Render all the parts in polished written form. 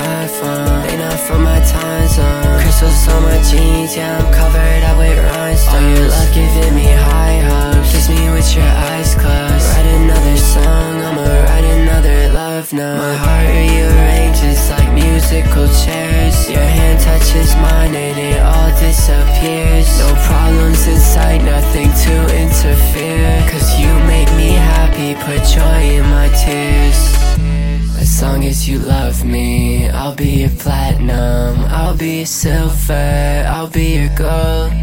iPhone. They not from my time zone. Crystals on my jeans, yeah, I'm covered up with rhinestones. All your love giving me high hopes. Kiss me with your eyes closed. Write another song, I'ma write another love note. My heart rearranges like musical chairs. Your hand touches mine and it all disappears. No problems in sight, nothing to interfere. Cause you make me happy, put joy in my tears. As long as you love me, I'll be your platinum, I'll be your silver, I'll be your gold.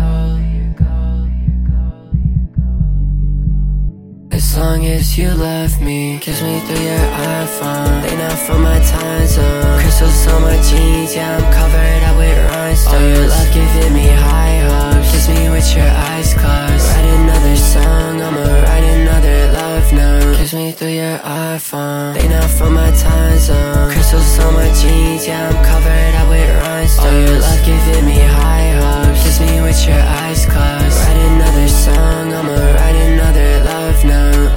As long as you love me, kiss me through your iPhone. They not from my time zone. Crystals on my jeans, yeah, I'm covered up with rhinestones. All your love giving me high hopes. Kiss me with your eyes closed. Write another song, I'ma write another love note. Kiss me through your iPhone. They not from my time zone. Crystals on my jeans, yeah, I'm covered up with rhinestones. All your love giving me high hopes. Kiss me with your eyes closed. Write another song, I'ma write another love note.